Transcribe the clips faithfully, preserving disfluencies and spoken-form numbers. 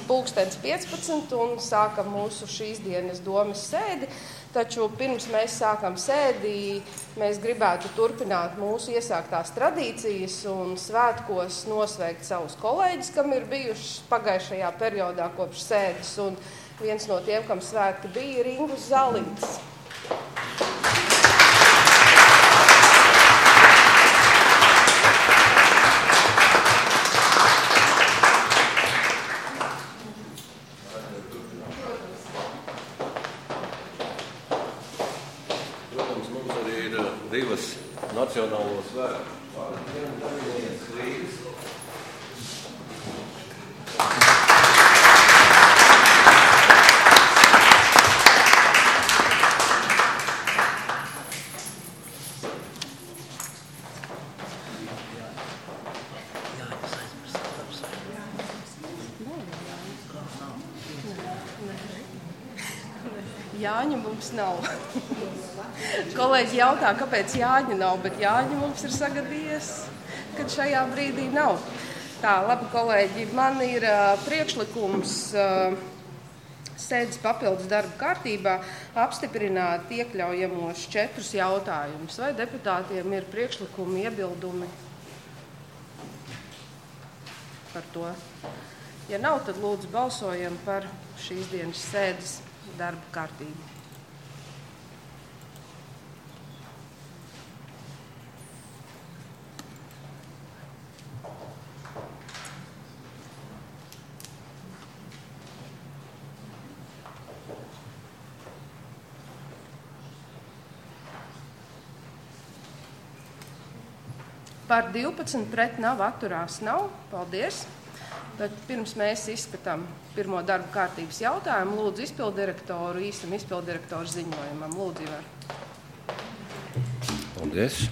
pulkstens piecpadsmit un sākam mūsu šīs dienas domas sēdi. Taču pirms mēs sākam sēdi, mēs gribētu turpināt mūsu iesāktās tradīcijas un svētkos nosveikt savus kolēģus, kam ir bijuši pagājušajā periodā kopš sēdes. Un viens no tiem, kam svētki bija, ir Ingus Zalītis. Divas nacionālo svētku. Viens Rīgas. Jāņa mums nav. Kolēģi jautā, kāpēc Jāņa nav, bet Jāņa mums ir sagadījies, kad šajā brīdī nav. Tā, labi, kolēģi, man ir uh, priekšlikums uh, sēdes papildus darba kārtībā apstiprināt iekļaujamos četrus jautājumus. Vai deputātiem ir priekšlikumi, iebildumi par to? Ja nav, tad lūdzu balsojam par šīs dienas sēdes darba kārtību. Par divpadsmit pret nav, atturās nav. Paldies. Tad pirms mēs izskatām pirmo darba kārtības jautājumu, lūdzu izpildirektoru, īsam izpildirektoru ziņojumam. Lūdzu, Ivar. Paldies.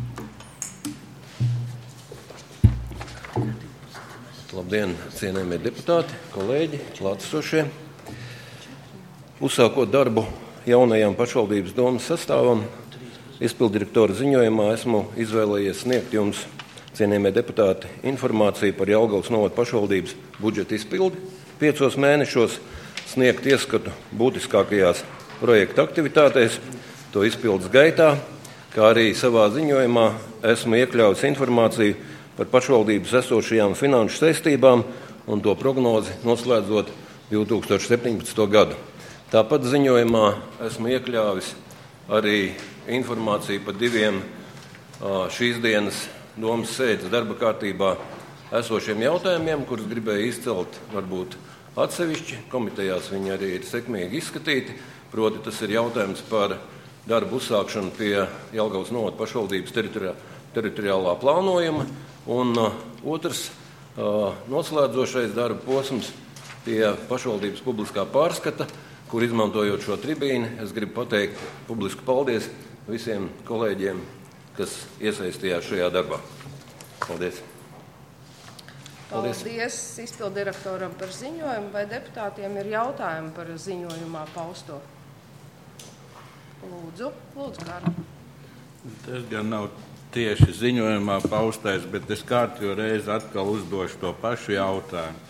Labdien, cienējamie deputāti, kolēģi, klātesošie. Uzsākot darbu jaunajām pašvaldības domas sastāvam, izpildirektora ziņojumā esmu izvēlējies sniegt jums, cienījamie deputāti, informāciju par Jelgavas novada pašvaldības budžeta izpildi piecos mēnešos, sniegt ieskatu būtiskākajās projekta aktivitātēs, to izpildes gaitā, kā arī savā ziņojumā esmu iekļāvis informāciju par pašvaldības esošajām finanšu saistībām un to prognozi noslēdzot divi tūkstoši septiņpadsmito gadu. Tāpat ziņojumā esmu iekļāvis arī informāciju par diviem šīs dienas domas sēdes darba kārtībā esošiem jautājumiem, kurus gribēju izcelt varbūt atsevišķi. Komitejās viņi arī ir sekmīgi izskatīti. Proti, tas ir jautājums par darbu uzsākšanu pie Jelgavas novada pašvaldības teritori- teritoriālā plānojuma. Un uh, otrs uh, noslēdzošais darba posms pie pašvaldības publiskā pārskata, kur izmantojot šo tribīni, es gribu pateikt publisku paldies visiem kolēģiem, kas iesaistījās šajā darbā. Paldies. Paldies, Paldies izpildirektoram par ziņojumu. Vai deputātiem ir jautājumi par ziņojumā pausto? Lūdzu, lūdzu, Kārli. Tas gan nav tieši ziņojumā paustais, bet es kārtējo reizi atkal uzdošu to pašu jautājumu.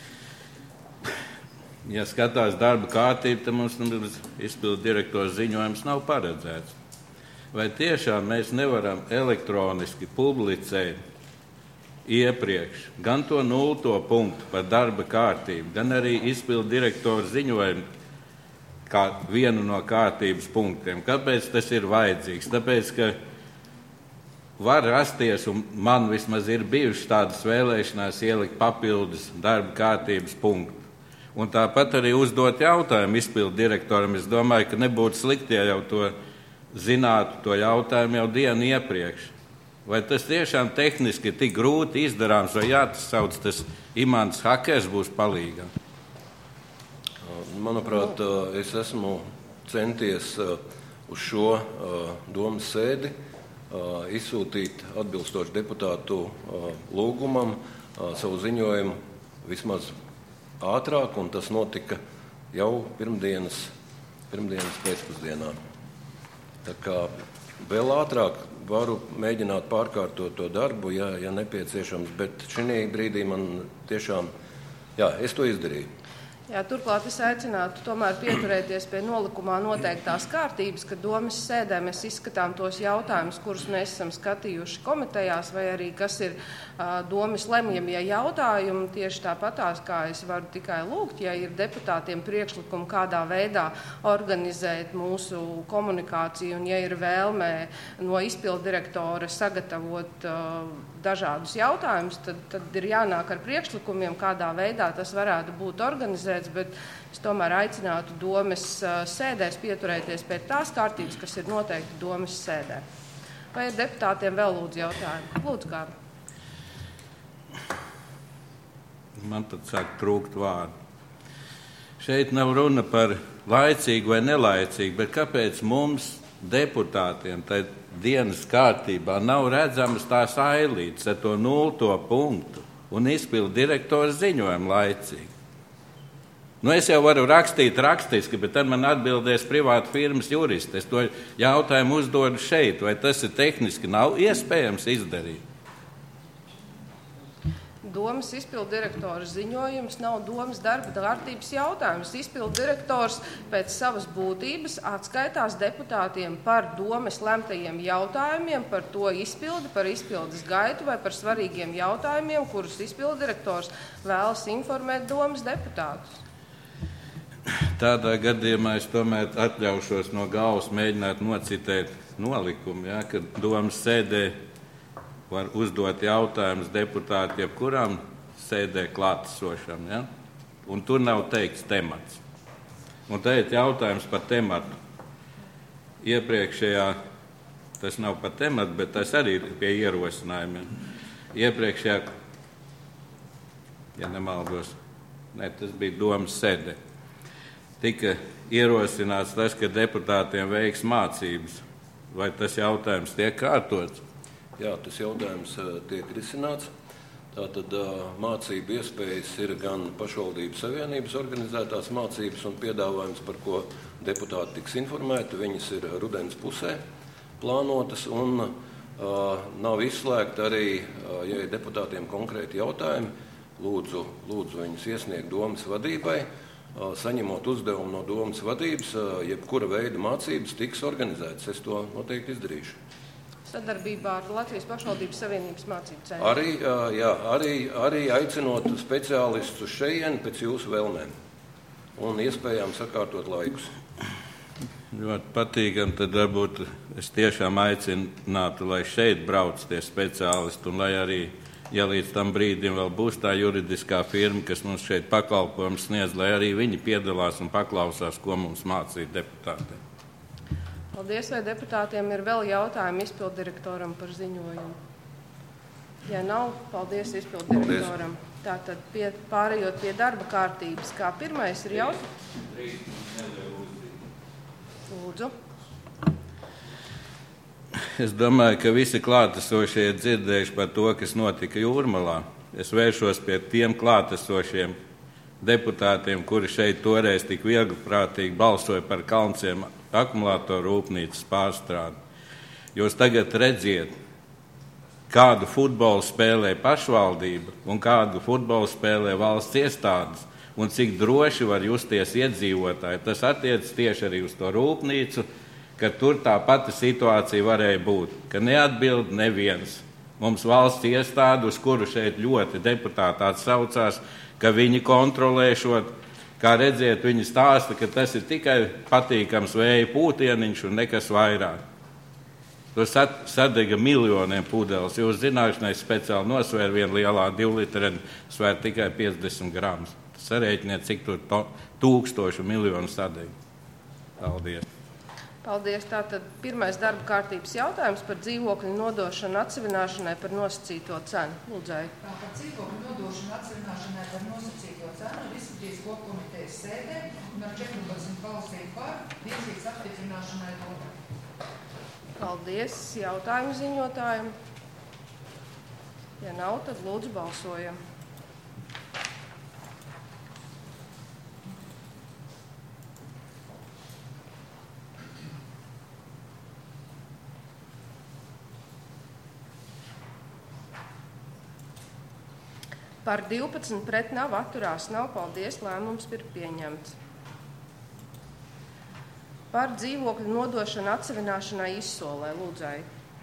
Ja skatās darba kārtību, tad mums izpildirektora ziņojums nav paredzēts. Vai tiešām mēs nevaram elektroniski publicēt iepriekš gan to nulto punktu par darba kārtību, gan arī izpildirektora ziņojumu kā vienu no kārtības punktiem? Kāpēc tas ir vajadzīgs? Tāpēc, ka var rasties, un man vismaz ir bijušas tādas vēlēšanās ielikt papildus darba kārtības punktu. Un tāpat arī uzdot jautājumu izpildirektoram. Es domāju, ka nebūtu slikti, ja jau to zinātu, to jautājumu jau dienu iepriekš. Vai tas tiešām tehniski ir tik grūti izdarāms, vai jāsauc tas imants hakers būs palīgā? Manuprāt, es esmu centies uz šo domas sēdi izsūtīt atbilstoši deputātu lūgumam savu ziņojumu vismaz ātrāk, un tas notika jau pirmdienas, pirmdienas pēcpusdienā. Tā kā vēl ātrāk varu mēģināt pārkārtot to darbu, ja, ja nepieciešams, bet šī brīdī man tiešām Jā, es to izdarīju. Jā, turklāt es aicinātu tomēr pieturēties pie nolikumā noteiktās kārtības, ka domas sēdē mēs izskatām tos jautājumus, kurus mēs esam skatījuši komitejās, vai arī kas ir uh, domas lemjamie jautājumi. Tieši tāpatās, kā es varu tikai lūgt, ja ir deputātiem priekšlikumi, kādā veidā organizēt mūsu komunikāciju, un ja ir vēlmē no izpildu direktora sagatavot uh, dažādus jautājumus, tad, tad ir jānāk ar priekšlikumiem, kādā veidā tas varētu būt organizēts. Bet es tomēr aicinātu domes sēdēs pieturēties pie tās kārtības, kas ir noteikti domes sēdē. Vai ir deputātiem vēl lūdzu jautājumi? Lūdzu, Kārli. Man tad sāk trūkt vārdu. Šeit nav runa par laicīgu vai nelaicīgu, bet kāpēc mums, deputātiem, tai dienas kārtībā nav redzamas tās ailītes ar to nulto punktu un izpildu direktora ziņojumu laicīgi? Nu, es jau varu rakstīt rakstiski, bet tad man atbildēs privāta firmas juristi. Es to jautājumu uzdodu šeit, vai tas ir tehniski nav iespējams izdarīt. Domas izpildu direktora ziņojums nav domas darba kārtības jautājums. Izpildu direktors pēc savas būtības atskaitās deputātiem par domas lemtajiem jautājumiem, par to izpildi, par izpildes gaitu vai par svarīgiem jautājumiem, kurus izpildu direktors vēlas informēt domas deputātus. Tādā gadījumā es tomēr atļaušos no galvas mēģināt nocitēt nolikumu, ja, ka domas sēdē var uzdot jautājumus deputāti jebkuram sēdē klātesošam. Ja? Un tur nav teikts temats. Un te ir jautājums par tematu. Iepriekšējā, tas nav par tematu, bet tas arī ir pie ierosinājumiem. Iepriekšējā, ja nemaldos, ne, tas bija domas sēdē. Tika ierosināts tas, ka deputātiem veiks mācības. Vai tas jautājums tiek kārtots? Jā, tas jautājums tiek risināts. Tātad mācību iespējas ir gan pašvaldības savienības organizētās mācības un piedāvājums, par ko deputāti tiks informēti. Viņas ir rudens pusē plānotas un uh, nav izslēgta arī, uh, ja ir deputātiem konkrēti jautājumi, lūdzu, lūdzu viņus iesniegt domas vadībai. Saņemot uzdevumu no domas vadības, jebkura veida mācības tiks organizētas. Es to noteikti izdarīšu. Sadarbībā ar Latvijas pašvaldības savienības mācību centru. Arī, jā, arī, arī aicinot speciālistus uz šejieni pēc jūsu vēlmēm un iespējām sakārtot laikus. Ļoti patīkami, tad varbūt es tiešām aicinātu, lai šeit brauc tie speciālisti un lai arī, ja līdz tam brīdim vēl būs tā juridiskā firma, kas mums šeit pakalpojums sniedz, lai arī viņi piedalās un paklausās, ko mums mācīja deputāti. Paldies, vai deputātiem ir vēl jautājumi izpildu direktoram par ziņojumu? Ja nav, paldies izpildu direktoram. Tātad pie, pārējot pie darba kārtības, kā pirmais ir jautājums? Lūdzu. Es domāju, ka visi klātesošie ir dzirdējuši par to, kas notika Jūrmalā. Es vēršos pie tiem klātesošiem deputātiem, kuri šeit toreiz tik viegliprātīgi balsoja par Kalnciem akumulātoru rūpnīcas pārstrādi. Jūs tagad redziet, kādu futbolu spēlē pašvaldība un kādu futbolu spēlē valsts iestādes un cik droši var justies iedzīvotāji. Tas attiecas tieši arī uz to rūpnīcu, ka tur tā pati situācija varēja būt, ka neatbild neviens. Mums valsts iestāde, uz kuru šeit ļoti deputāti atsaucās, ka viņi kontrolēšot, kā redziet, viņi stāsta, ka tas ir tikai patīkams vēja pūtieniņš un nekas vairāk. Tur sadega miljoniem pudeles. Jūs zināšanai speciāli nosvēr vienu lielā divlitreni, svēr tikai piecdesmit gramus. Sarēķiniet, cik tur to, tūkstošu miljonu sadega. Paldies. Paldies. Tātad pirmais darba kārtības jautājums par dzīvokļu nodošanu atsevināšanai par nosacīto cenu. Lūdzēju. Par dzīvokļu nodošanu atsevināšanai par nosacīto cenu diskutīs kopkomitejas sēdē un ar četrpadsmit balsīm par tiesības apstiprināšanai to. Paldies. Jautājumu ziņotājiem. Ja nav, tad lūdzu balsojam. Par divpadsmit pret nav, atturās nav. Paldies, lēmums ir pieņemts. Par dzīvokļu nodošanu atsevināšanai izsolē, lūdzēju.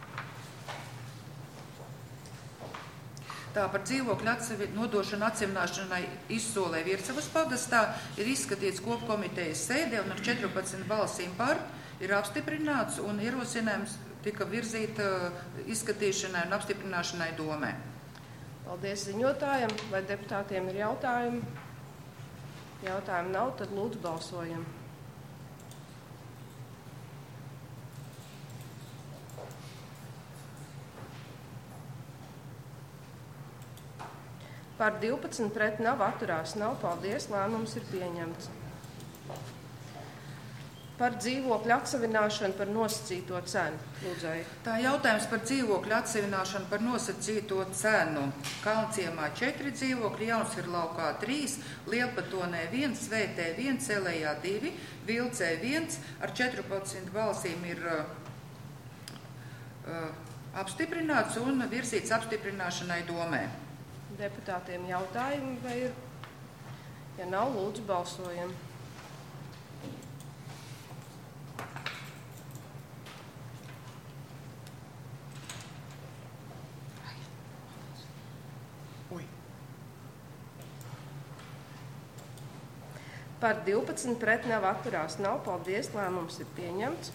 Tā par dzīvokļu atsevi, nodošanu atsevināšanai izsolē Vircavas pagastā ir izskatīts kopkomitejas sēdē un ar četrpadsmit balsīm par ir apstiprināts un ierosinājums tika virzīt uh, izskatīšanai un apstiprināšanai domē. Paldies ziņotājiem. Vai deputātiem ir jautājumi? Jautājumi nav, tad lūdzu balsojam. Par divpadsmit pret nav, atturās nav. Paldies, lēmums ir pieņemts. Par dzīvokļu atsevināšanu par nosacīto cenu, lūdzēju. Tā jautājums par dzīvokļu atsevināšanu par nosacīto cenu. Kalnciemā četri dzīvokļi, Jaunsvirlaukā trīs, Lielpatonē viens, Svētē viens, Elejā divi, Vilcē viens, ar četrpadsmit balsīm ir uh, uh, apstiprināts un virzīts apstiprināšanai domē. Deputātiem jautājumi vai ir? Ja nav, lūdzu balsojam. Ui. Par divpadsmit pret nav, atturās nav. Paldies, lēmums ir pieņemts.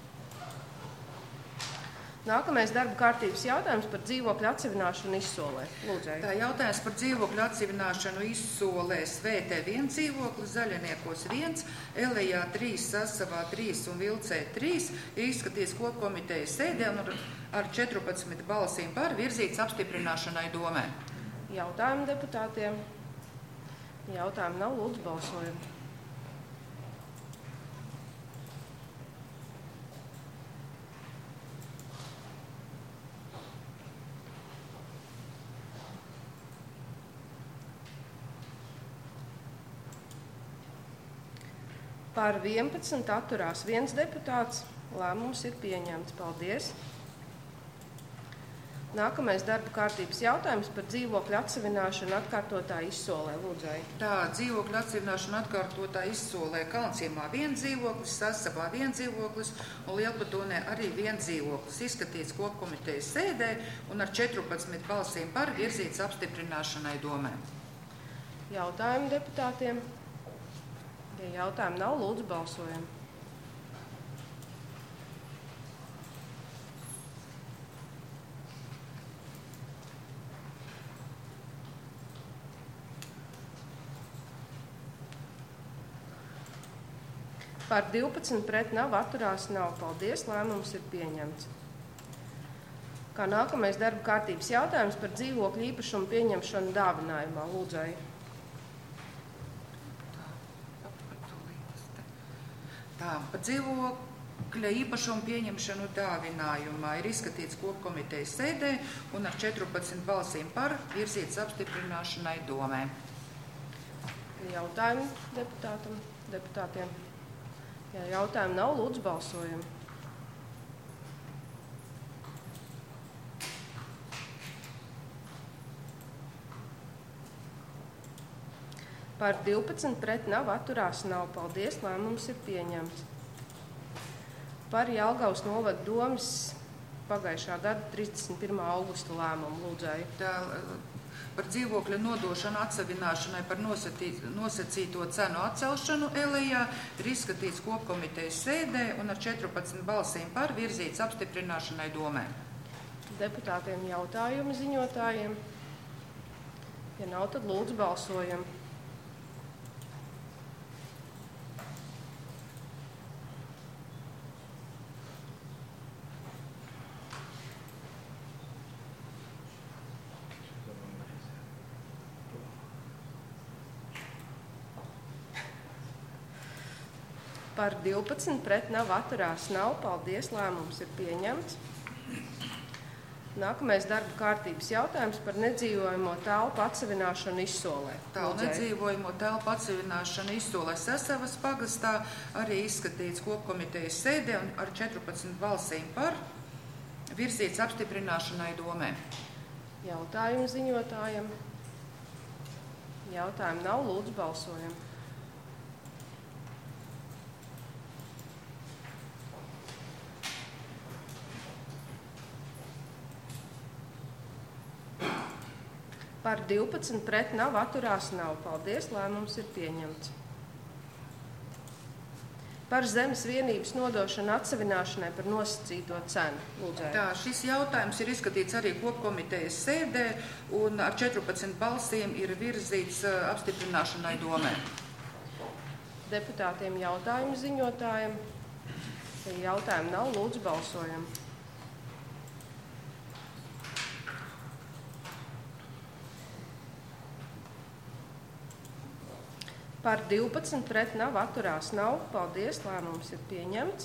Nākamais darba kārtības jautājums par dzīvokļu atsevināšanu izsolē. Lūdzēju. Tā jautājums par dzīvokļu atsevināšanu izsolē Svētē viens dzīvoklis, Zaļiniekos viens, Elejā trīs, Sasavā trīs un Vilcē trīs ir izskatīts kopkomitejas sēdē un ar, ar četrpadsmit balsīm par virzīts apstiprināšanai domē. Jautājumi deputātiem? Jautājumi nav, lūdzu balsojam. Par vienpadsmit atturās viens deputāts. Lēmums ir pieņemts. Paldies. Nākamais darba kārtības jautājums par dzīvokļu atsevināšanu atkārtotā izsolē. Lūdzēju. Tā dzīvokļu atsevināšana atkārtotā izsolē Kalnciemā viens dzīvoklis, Sasavā viens dzīvoklis un Lielpatonē arī viens dzīvoklis. Izskatīts kopkomitejas sēdē un ar četrpadsmit balsīm par virzīts apstiprināšanai domē. Jautājumi deputātiem? Ja jautājumi nav, lūdzu balsojam. Par divpadsmit pret nav, atturās nav. Paldies, lēmums ir pieņemts. Kā nākamais darba kārtības jautājums par dzīvokļu īpašumu pieņemšanu dāvinājumā. Lūdzēju. Tā, par dzīvokļa īpašumu pieņemšanu dāvinājumā ir izskatīts kopkomitejas sēdē un ar četrpadsmit balsīm par virzīts apstiprināšanai domē. Jautājumi deputātam, deputātiem? Ja jautājumi nav, lūdzu balsojam. Par divpadsmit pret nav, atturās nav. Paldies, lēmums ir pieņemts. Par Jelgavas novada domes pagājušā gada trīsdesmit pirmā augusta lēmumu. Lūdzēju. Tā, par dzīvokļa nodošanu atsevināšanai par nosacīto cenu atcelšanu Elejā ir izskatīts kopkomitejas sēdē un ar četrpadsmit balsīm par virzīts apstiprināšanai domē. Deputātiem jautājumi ziņotājiem? Ja nav, tad lūdzu balsojam. Par divpadsmit pret nav, atturās nav. Paldies, lēmums ir pieņemts. Nākamais darba kārtības jautājums par nedzīvojamo telpu atsevināšanu izsolē. Tā nedzīvojamo telpu atsevināšanu izsolē Sasavas pagastā arī izskatīts kopkomitejas sēdē un ar četrpadsmit balsīm par virzīts apstiprināšanai domē. Jautājumu ziņotājiem? Jautājumu nav, lūdzu balsojam. Par divpadsmit pret nav, atturās nav. Paldies, lēmums ir pieņemts. Par zemes vienības nodošanu atsevināšanai par nosacīto cenu. Lūdzēju. Tā, šis jautājums ir izskatīts arī kopkomitejas sēdē un ar četrpadsmit balsīm ir virzīts apstiprināšanai domē. Deputātiem jautājumu ziņotājiem. Ja jautājumu nav, lūdzu balsojam. Par divpadsmit pret nav, atturās nav. Paldies, lēmums ir pieņemts.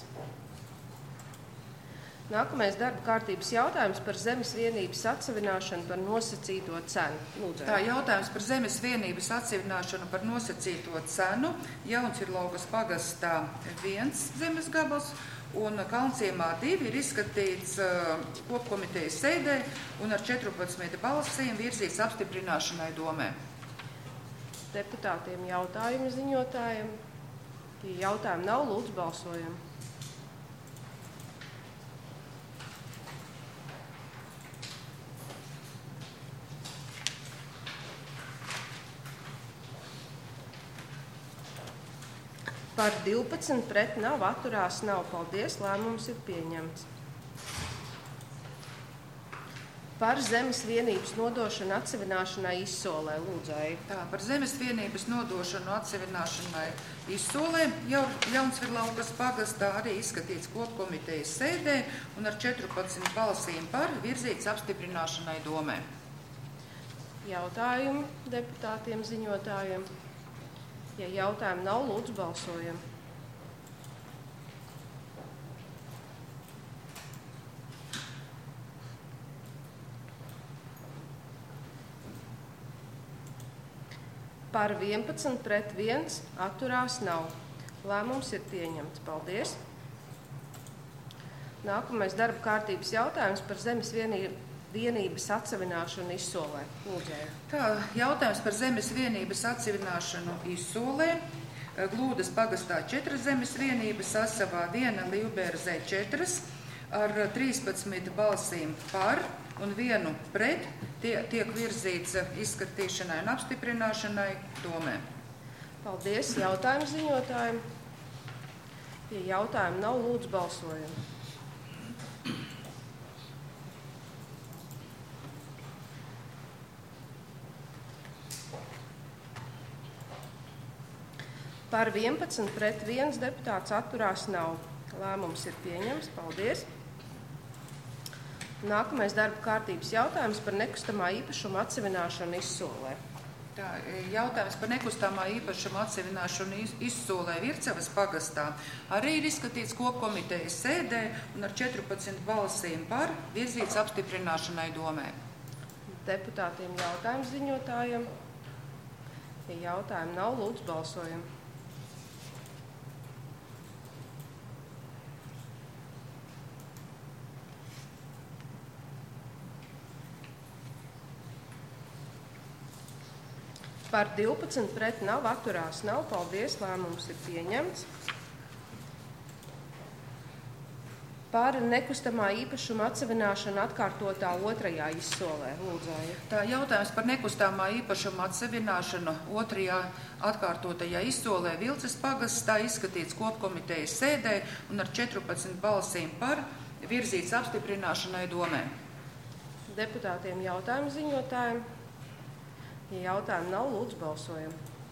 Nākamais darba kārtības jautājums par zemes vienības atsevināšanu par nosacīto cenu. Lūdzēju. Tā, jautājums par zemes vienības atsevināšanu par nosacīto cenu. Jauncirlaugas pagastā viens zemes gabals un Kalnciemā divi ir izskatīts uh, kopkomitejas sēdē un ar četrpadsmit balsīm virzīts apstiprināšanai domē. Deputātiem jautājumu ziņotājiem. Ja jautājumu nav, lūdzu balsojam. Par divpadsmit pret nav, atturās nav. Paldies, lēmums ir pieņemts. Par zemes vienības nodošanu atsevināšanai izsolē. Lūdzēju. Tā, par zemes vienības nodošanu atsevināšanai izsolē jau Jauncvirlaugas pagastā arī izskatīts kopkomitejas sēdē un ar četrpadsmit balsīm par virzīts apstiprināšanai domē. Jautājumu deputātiem ziņotājiem. Ja jautājumu nav, lūdzu balsojam. Par vienpadsmit pret viens, atturās nav. Lēmums ir pieņemts. Paldies. Nākamais darba kārtības jautājums par zemes vienības atsevināšanu izsolē. Lūdzēju. Tā, jautājums par zemes vienības atsevināšanu izsolē. Glūdas pagastā četras zemes vienības, Asavā viena, Livbērzē četras, ar trīspadsmit balsīm par un vienu pret tie, tiek virzīts izskatīšanai un apstiprināšanai domē. Paldies jautājumu ziņotājiem. Ja jautājumu nav, lūdzu balsojam. Par vienpadsmit pret viens deputāts atturās nav. Lēmums ir pieņemts. Paldies. Nākamais darba kārtības jautājums par nekustamā īpašuma atsevināšanu izsolē. Tā, jautājums par nekustamā īpašuma atsevināšanu izsolē Vircavas pagastā arī ir izskatīts kopkomitejas sēdē un ar četrpadsmit balsīm par virzīts apstiprināšanai domē. Deputātiem jautājumu ziņotājiem. Ja jautājumu nav, lūdzu balsojam. Par divpadsmit pret nav, atturās nav. Paldies, lēmums ir pieņemts. Par nekustamā īpašuma atsevināšanu atkārtotā otrajā izsolē. Lūdzēju. Tā, jautājums par nekustamā īpašuma atsevināšanu otrajā atkārtotajā izsolē Vilces pagastā izskatīts kopkomitejas sēdē un ar četrpadsmit balsīm par virzīts apstiprināšanai domē. Deputātiem jautājumu ziņotājiem. Ja jautājumu nav, lūdzu balsojam.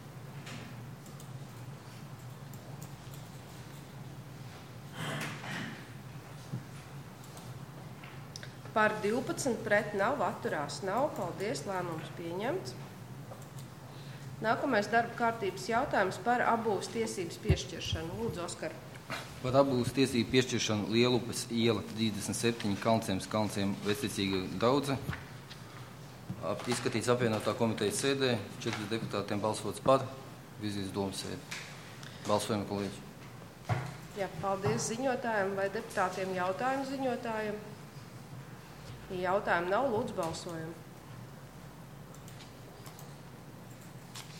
Par divpadsmit pret nav, atturās nav. Paldies, lēmums pieņemts. Nākamais darba kārtības jautājums par apbūves tiesības piešķiršanu. Lūdzu, Oskar. Par apbūves tiesību piešķiršanu Lielupes iela trīsdesmit septiņi, Kalnciems, Kalnciem, Vecticīga daudze. Izskatīts apvienotā komitejas sēdē, četri deputātiem balsots par, virzīts domas sēdē. Balsojam, kolēģi. Jā, paldies ziņotājiem vai deputātiem jautājumu ziņotājiem. Ja jautājumu nav, lūdzu balsojam.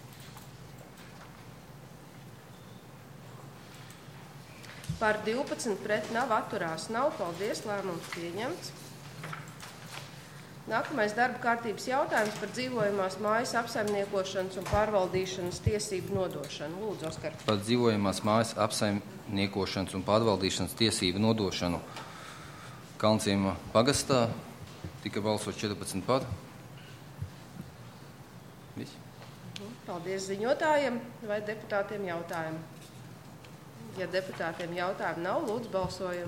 Par divpadsmit pret nav, atturās nav. Paldies, lēmums pieņemts. Nākamais darba kārtības jautājums par dzīvojamās mājas apsaimniekošanas un pārvaldīšanas tiesību nodošanu. Lūdzu, Oskar. Par dzīvojamās mājas apsaimniekošanas un pārvaldīšanas tiesību nodošanu Kalnciema pagastā tika balsots četrpadsmit par. Viss. Paldies ziņotājiem vai deputātiem jautājumi. Ja deputātiem jautājumu nav, lūdzu balsojam.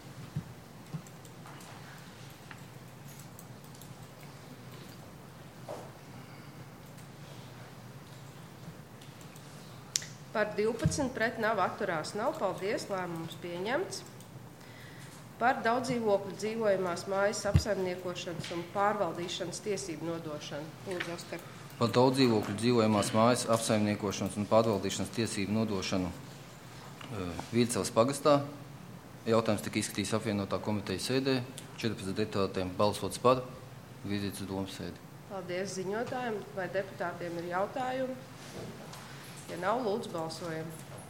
Par divpadsmit pret nav, atturās nav. Paldies, lēmums pieņemts. Par daudzdzīvokļu dzīvojamās mājas apsaimniekošanas un pārvaldīšanas tiesību nodošanu. Lūdzu, Oskar. Par daudzdzīvokļu dzīvojamās mājas apsaimniekošanas un pārvaldīšanas tiesību nodošanu Viļcavas pagastā. Jautājums tika izskatīts apvienotā komitejas sēdē. četrpadsmit deputātiem balsots par. Vizītes uz domas sēdi. Paldies ziņotājiem. Vai deputātiem ir jautājumi? Ja nav, lūdzu balsojam.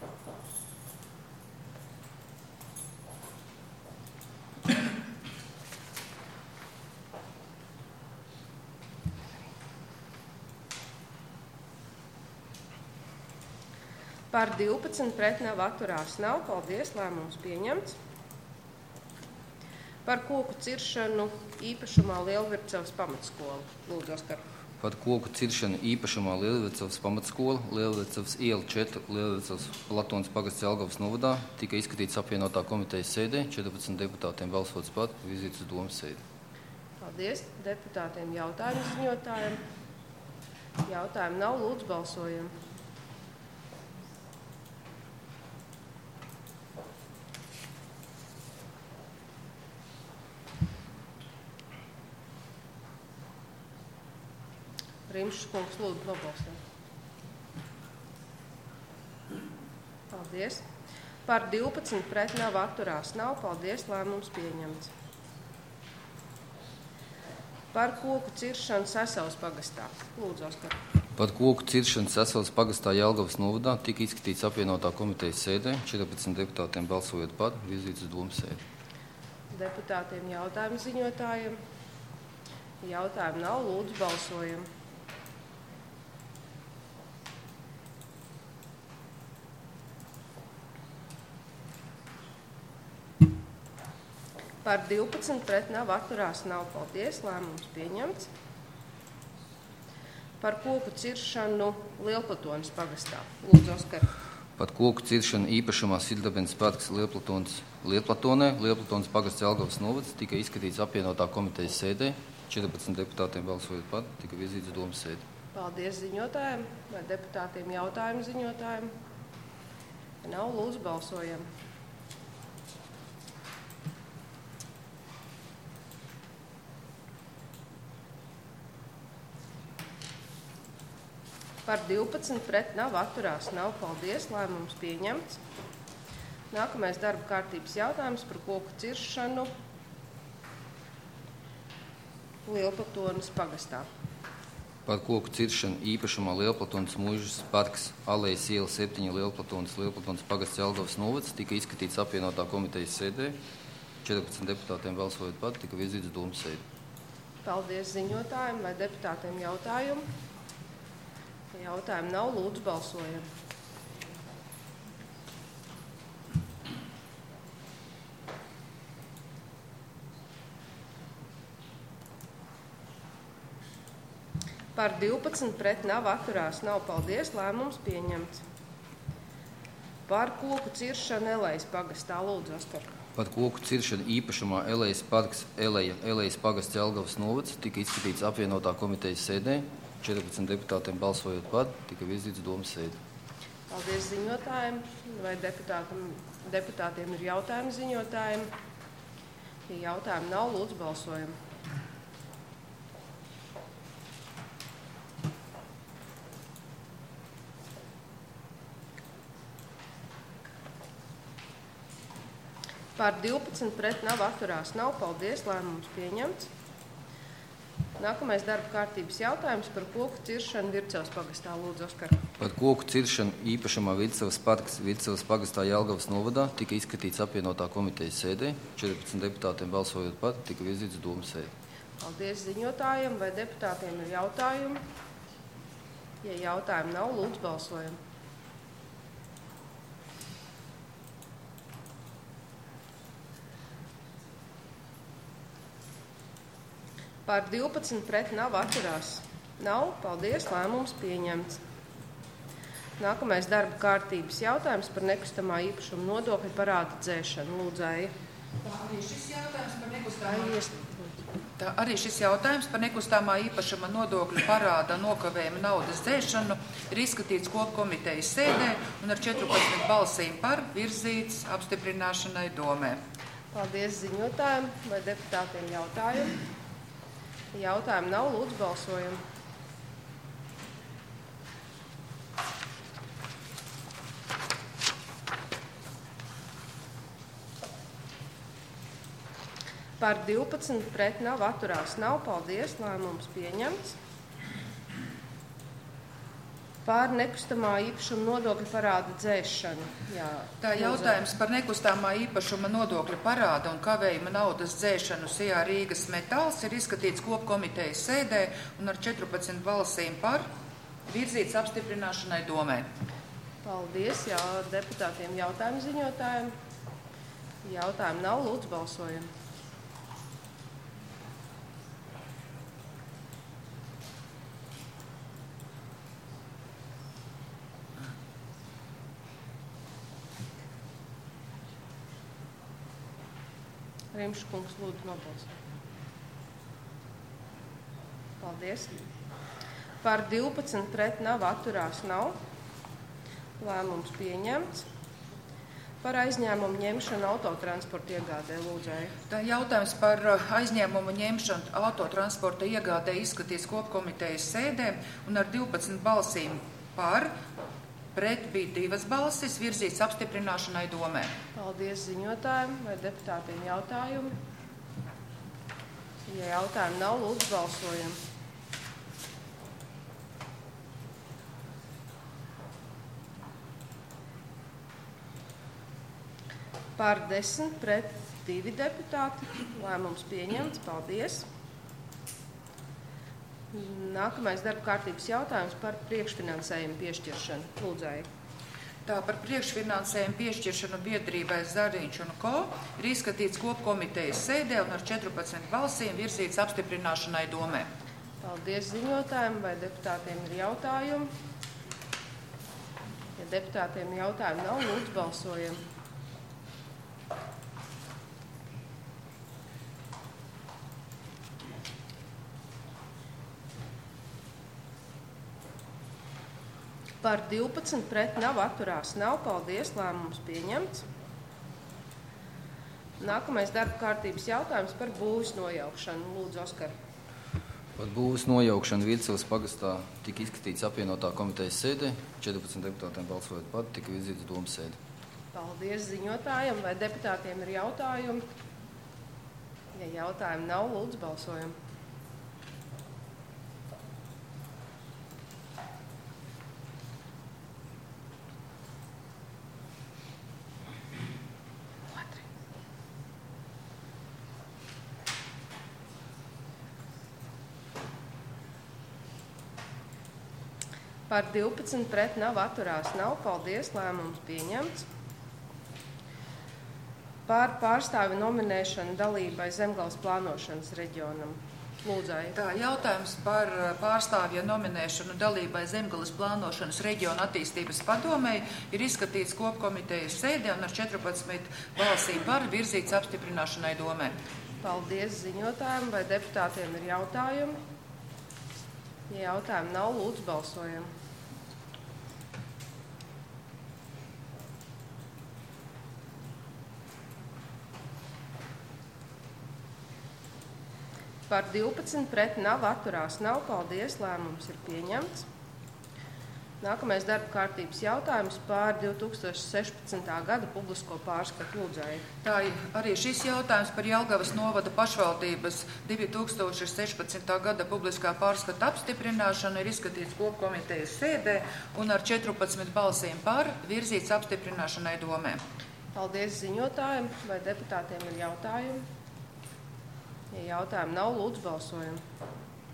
Par divpadsmit pret nav, atturās nav. Paldies, lēmums pieņemts. Par koku ciršanu īpašumā Lielvircavas pamatskola. Lūdzu, Oskar. Par koku ciršanu īpašumā Lielvircavas pamatskola, Lielvircavas iela četri, Lielvircavas Latonas pagasts Jelgavas novadā tika izskatīts apvienotā komitejas sēdē. četrpadsmit deputātiem balsots par. Vizītes uz domas sēdi. Paldies deputātiem jautājumu ziņotājiem. Jautājumu nav, lūdzu balsojam. Rimšs kungs, lūdzu, nobalsot. Paldies. Par divpadsmit pret nav, atturās nav. Paldies, lēmums pieņemts. Par koku ciršanu Sesavas pagastā. Lūdzu, Oskar. Par koku ciršanu Sesavas pagastā Jelgavas novadā tika izskatīts apvienotā komitejas sēdē. četrpadsmit deputātiem balsojot par. Vizītes uz domas sēdi. Deputātiem jautājumu ziņotājiem. Jautājumu nav, lūdzu balsojam. Par divpadsmit pret nav, atturās nav. Paldies, lēmums pieņemts. Par koku ciršanu Lielplatonas pagastā. Lūdzu, Oskar. Par koku ciršanu īpašumā Sildabenes parks Lielplatonas Lielplatonē, Lielplatonas pagasts Jelgavas novads tika izskatīts apvienotā komitejas sēdē. četrpadsmit deputātiem balsojot par, tika virzīts uz domas sēdi. Paldies ziņotājiem vai deputātiem jautājumu ziņotājiem. Ja nav, lūdzu balsojam. Par divpadsmit pret nav, atturās nav. Paldies, lēmums pieņemts. Nākamais darba kārtības jautājums par koku ciršanu Lielplatonas pagastā. Par koku ciršanu īpašumā Lielplatonas mūžas parks Alejas iela septiņi Lielplatonas, Lielplatonas pagasts Jelgavas novads tika izskatīts apvienotā komitejas sēdē. četrpadsmit deputātiem balsojot par, tika virzīts uz domas sēdi. Paldies ziņotājiem vai deputātiem jautājumu. Jautājumu nav, lūdzu balsojam. Par divpadsmit pret nav, atturās nav. Paldies, lēmums pieņemts. Par koku ciršanu Elejas pagastā. Lūdzu, Oskar. Par koku ciršanu īpašumā Elejas parks Eleja, Elejas pagasts Jelgavas novads tika izskatīts apvienotā komitejas sēdē. četrpadsmit deputātiem balsojot par, tika virzīts domas sēdi. Paldies ziņotājiem. Vai deputātiem ir jautājumi ziņotājiem? Ja jautājumi nav, lūdzu balsojam. Par divpadsmit pret nav, atturās nav. Paldies, lēmums pieņemts. Nākamais darba kārtības jautājums par koku ciršanu Vircavas pagastā. Lūdzu, Oskar. Par koku ciršanu īpašumā Viļcavas parks Viļcavas pagastā Jelgavas novadā tika izskatīts apvienotā komitejas sēdē. četrpadsmit deputātiem balsojot par, tika virzīts domas sēdē. Paldies ziņotājiem. Vai deputātiem ir jautājumi? Ja jautājumi nav, lūdzu balsojam. Par divpadsmit pret nav, atturās. Nav. Paldies. Lēmums pieņemts. Nākamais darba kārtības jautājums par nekustamā īpašuma nodokļa parāda dzēšanu. Lūdzēja. Tā arī šis jautājums par nekustamā, tā arī šis jautājums par nekustamā īpašuma nodokļu parāda nokavējuma naudas dzēšanu ir izskatīts kopkomitejas sēdē un ar četrpadsmit balsīm par virzīts apstiprināšanai domē. Paldies ziņotājiem. Vai deputātiem jautājumi? Jautājumi nav, lūdzu balsojam. Par divpadsmit pret nav, atturās nav. Paldies, lēmums pieņemts. Par nekustamā īpašuma nodokļa parāda dzēšanu. Jā, tā jautājums par nekustamā īpašuma nodokļa parāda un kavējuma naudas dzēšanu S I A Rīgas Metāls ir izskatīts kopkomitejas sēdē un ar četrpadsmit balsīm par virzīts apstiprināšanai domē. Paldies, jā, deputātiem jautājumu ziņotājiem. Jautājumu nav, lūdzu balsojam. Rimškungs, lūdzu, nobalsot. Paldies. Par divpadsmit pret nav, atturās nav. Lēmums pieņemts. Par aizņēmumu ņemšanu autotransporta iegādē, lūdzēju. Tā jautājums par aizņēmumu ņemšanu autotransporta iegādē izskatīts kopkomitejas sēdē un ar divpadsmit balsīm par, pret bija divas balsis, virzīts apstiprināšanai domē. Paldies ziņotājiem. Vai deputātiem jautājumi? Ja jautājumi nav, lūdzu balsojam. Par desmit pret divi deputāti. Lēmums pieņemts. Paldies. Nākamais darba kārtības jautājums par priekšfinansējumu piešķiršanu. Lūdzēju. Tā par priekšfinansējumu piešķiršanu biedrībai Zariņš un Ko ir izskatīts kopkomitejas sēdē un ar četrpadsmit balsīm virzīts apstiprināšanai domē. Paldies ziņotājiem. Vai deputātiem ir jautājumi? Ja deputātiem jautājumi nav, lūdzu balsojam. Par divpadsmit pret nav, atturās nav. Paldies, lēmums pieņemts. Nākamais darba kārtības jautājums par būvis nojaukšanu. Lūdzu, Oskar. Par būvis nojaukšanu Viļcavas pagastā tika izskatīts apvienotā komitejas sēdē. četrpadsmit deputātiem balsojot par, tika virzīts domas sēde. Paldies ziņotājiem. Vai deputātiem ir jautājumi? Ja jautājumi nav, lūdzu balsojam. Par divpadsmit pret nav, atturās nav. Paldies, lēmums pieņemts. Par pārstāvi nominēšanu dalībai Zemgales plānošanas reģionam. Lūdzēju. Tā jautājums par pārstāvja nominēšanu dalībai Zemgales plānošanas reģiona attīstības padomei ir izskatīts kopkomitejas sēdē un ar četrpadsmit balsīm par virzīts apstiprināšanai domē. Paldies ziņotājiem. Vai deputātiem ir jautājumi? Ja jautājumi nav, lūdzu balsojam. Par divpadsmit pret nav, atturās nav. Paldies, lēmums ir pieņemts. Nākamais darba kārtības jautājums par divi tūkstoši sešpadsmitā gada publisko pārskatu. Lūdzēju. Tā arī šis jautājums par Jelgavas novada pašvaldības divi tūkstoši sešpadsmitā gada publiskā pārskata apstiprināšanu ir izskatīts kopkomitejas sēdē un ar četrpadsmit balsīm par virzīts apstiprināšanai domē. Paldies ziņotājiem. Vai deputātiem ir jautājumi? Ja jautājumi nav, lūdzu balsojumu.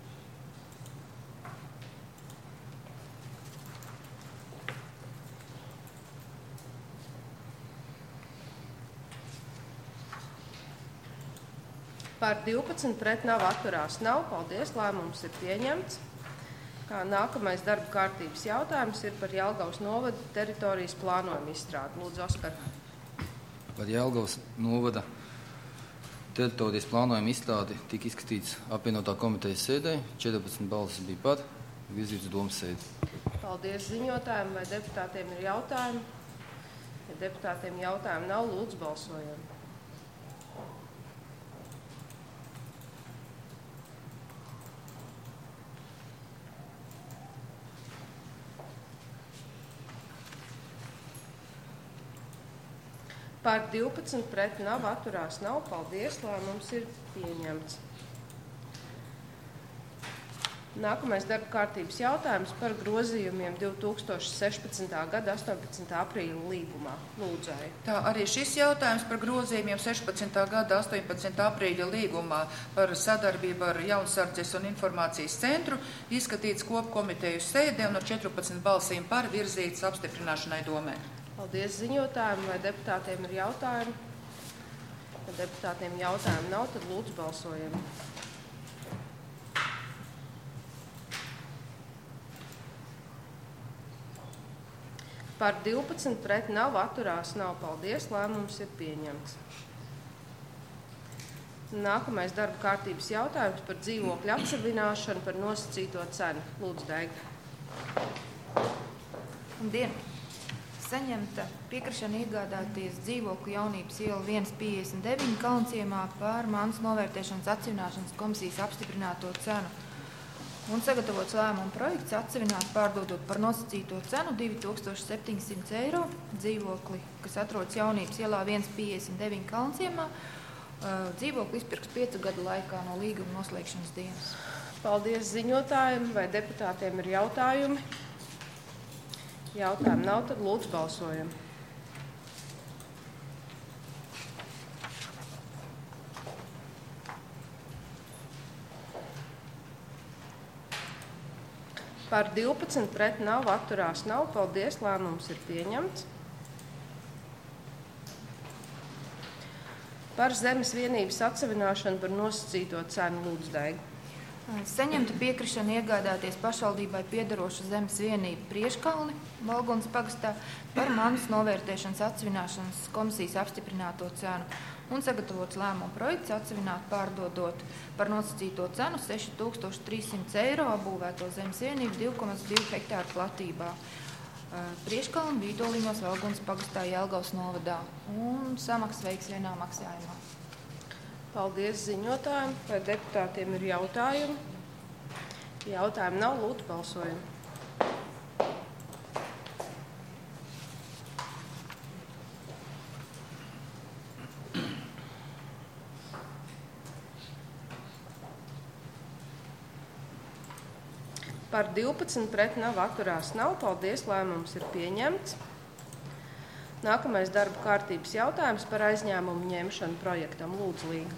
Par divpadsmit pret nav atturās nav. Paldies, lēmums ir pieņemts. Kā nākamais darba kārtības jautājums ir par Jelgavas novada teritorijas plānojumu izstrādi. Lūdzu, Oskar. Par Jelgavas novada teritorijas plānojumu izstrādi tika izskatīts apvienotā komitejas sēdē. četrpadsmit balsis bija par, virzīts domas sēdi. Paldies ziņotājiem. Vai deputātiem ir jautājumi? Ja deputātiem jautājumi nav, lūdzu balsojam. Par divpadsmit pret nav atturās nav. Paldies, lēmums ir pieņemts. Nākamais darba kārtības jautājums par grozījumiem divi tūkstoši sešpadsmitā gada astoņpadsmitā aprīļa līgumā. Lūdzēju. Tā arī šis jautājums par grozījumiem sešpadsmitā gada astoņpadsmitā aprīļa līgumā par sadarbību ar Jaunsardzes un informācijas centru izskatīts kopkomiteju sēdē un ar četrpadsmit balsīm par virzīts apstiprināšanai domē. Paldies ziņotājiem. Vai deputātiem ir jautājumi? Ja deputātiem jautājumi nav, tad lūdzu balsojam. Par divpadsmit pret nav atturās nav. Paldies, lēmums ir pieņemts. Nākamais darba kārtības jautājums par dzīvokļu atsevināšanu par nosacīto cenu. Lūdzu, Daiga. Labdien! Saņemta piekrišana iegādāties dzīvokli Jaunības iela viens piecdesmit deviņi Kalnciemā par mantas novērtēšanas atsevināšanas komisijas apstiprināto cenu. Un sagatavots lēmuma projekts atsevināt pārdodot par nosacīto cenu divi tūkstoši septiņsimt eiro dzīvokli, kas atrodas Jaunības ielā viens piecdesmit deviņi Kalnciemā. Dzīvokli izpirks piecu gadu laikā no līguma noslēgšanas dienas. Paldies ziņotājiem. Vai deputātiem ir jautājumi? Jautājumu nav, tad lūdzu balsojam. Par divpadsmit pret nav atturās nav. Paldies, lēmums ir pieņemts. Par zemes vienības atsevināšanu par nosacīto cenu. Lūdzu, Daiga. Saņemta piekrišana iegādāties pašvaldībai piederošu zemes vienību Prieškalni Valgunas pagastā par mantas novērtēšanas atsevināšanas komisijas apstiprināto cenu un sagatavots lēmuma projekts atsevināt pārdodot par nosacīto cenu seši tūkstoši trīs simti eiro apbūvēto zemes vienību divi komats divi hektāru platībā Prieškalni Vīdoliņos Valgunas pagastā Jelgavas novadā un samaksa veiks vienā maksājumā. Paldies ziņotājiem. Vai deputātiem ir jautājumi? Jautājumi nav, lūdzu balsojam. Par divpadsmit pret nav atturās nav. Paldies, lēmums ir pieņemts. Nākamais darba kārtības jautājums par aizņēmumu ņemšanu projektam. Lūdzu, Līga.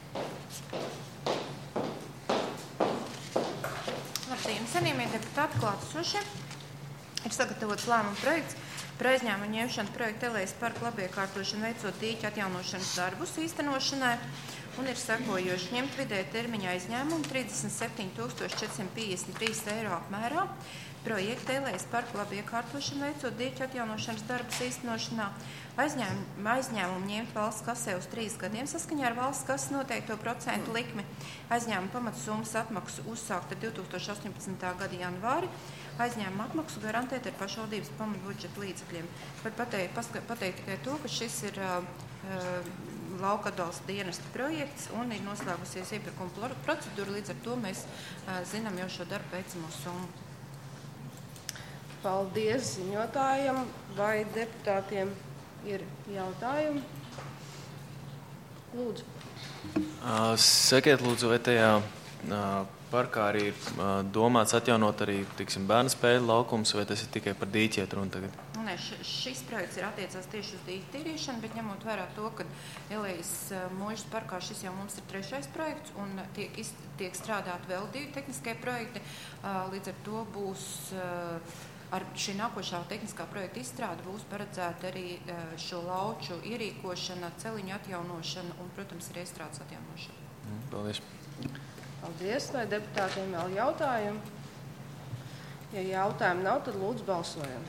Labdien, cienījamie deputāti, klātesošie. Ir sagatavots lēmuma projekts par aizņēmumu ņemšanu projekta Elejas parka labiekārtošanu veicot dīķu atjaunošanas darbus īstenošanai un ir sekojoši ņemt vidēja termiņa aizņēmumu trīsdesmit septiņi tūkstoši četri simti piecdesmit trīs eiro apmērā. Projekta Elejas parka labiekārtošanu veicot dīķu atjaunošanas darbus īstenošanā, aizņēmumu, aizņēmumu ņemt valsts kasē uz trīs gadiem saskaņā ar valsts kases noteikto procentu likmi, aizņēmumu pamatsummas atmaksu uzsākta divi tūkstoši astoņpadsmitā gada janvāri, aizņēmumu atmaksu garantēt ar pašvaldības pamatbudžeta līdzekļiem. Bet pateikt, pateikt tikai to, ka šis ir uh, uh, lauka atbalsta dienesta projekts un ir noslēgusies iepirkuma procedūra, līdz ar to mēs uh, zinām jau šo darbu veicamo summu. Paldies ziņotājam. Vai deputātiem ir jautājumi? Lūdzu. Sakiet, lūdzu, vai tajā parkā arī ir domāts atjaunot arī, tiksim, bērnu spēļu laukums, vai tas ir tikai par dīķiet runa tagad? Nē, šis projekts ir attiecās tieši uz dīķu tīrīšanu, bet ņemot vērā to, ka Elijas Mūžas parkā šis jau mums ir trešais projekts un tiek, tiek strādāt vēl divi tehniskie projekti, līdz ar to būs ar šī nākošā tehniskā projekta izstrāde būs paredzēta arī šo lauču ierīkošana, celiņu atjaunošana un, protams, arī iestrādes atjaunošana. Paldies. Paldies. Vai deputātiem vēl jautājumi? Ja jautājumu nav, tad lūdzu balsojam.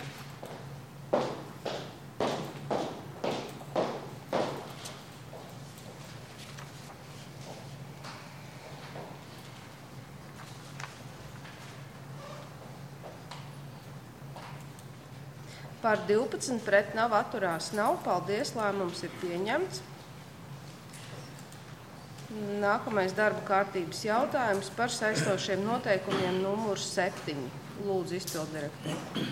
Par divpadsmit pret nav, atturās nav. Paldies, lēmums ir pieņemts. Nākamais darba kārtības jautājums par saistošiem noteikumiem numurs septiņi. Lūdzu, izpilddirektori.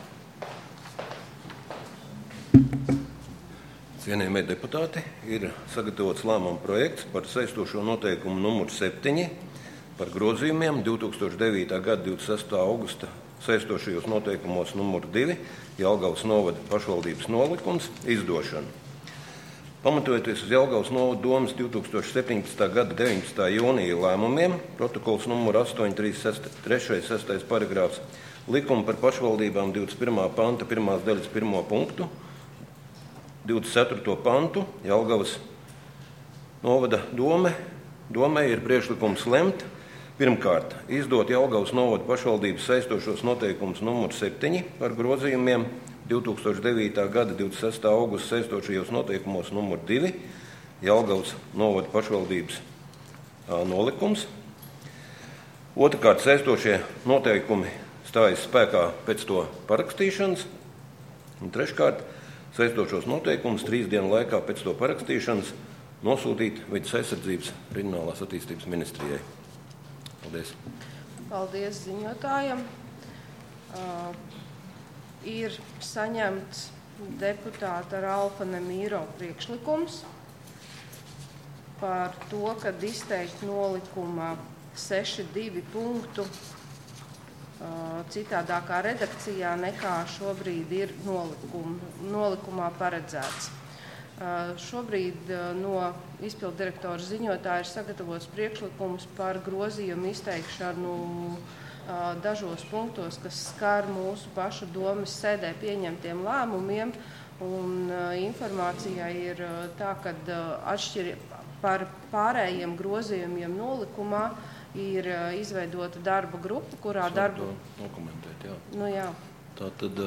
Cienījamie deputāti, ir sagatavots lēmuma projekts par saistošo noteikumu numuru septiņi par grozījumiem divi tūkstoši devītā gada divdesmit sestā augusta saistošajos noteikumos numuru divi Jelgavas novada pašvaldības nolikums izdošanu. Pamatojoties uz Jelgavas novada domas divi tūkstoši septiņpadsmitā gada deviņpadsmitā jūnija lēmumiem, protokols numuru astoņi trīs trīs sestais paragrāfs likuma par pašvaldībām divdesmit pirmā panta pirmās daļas pirmo punktu, divdesmit ceturto pantu Jelgavas novada dome, domē ir priekšlikums lemt pirmkārt izdot Jelgavas novada pašvaldības saistošos noteikumus numuru septiņi par grozījumiem divi tūkstoši devītā gada divdesmit sestā augusta saistošajos noteikumos numuru divi Jelgavas novada pašvaldības a, nolikums. Otrkārt, saistošie noteikumi stājas spēkā pēc to parakstīšanas. Un treškārt, saistošos noteikumus trīs dienu laikā pēc to parakstīšanas nosūtīt Vides aizsardzības reģionālās attīstības ministrijai. Paldies. Paldies ziņotājam. Uh, ir saņemts deputāta Ralfa Nemīro priekšlikums par to, kad izteikt nolikuma seši divi punktu uh, citādākā redakcijā nekā šobrīd ir nolikum, nolikumā paredzēts. Uh, šobrīd uh, no izpildu direktora ziņotāja ir sagatavots priekšlikums par grozījumu izteikšanu uh, dažos punktos, kas skar mūsu pašu domas sēdē pieņemtiem lēmumiem. Un uh, informācijā ir uh, tā, ka uh, atšķiri par pārējiem grozījumiem nolikumā ir uh, izveidota darba grupa, kurā darbu... Dokumentēt, jā. Nu, jā. Tātad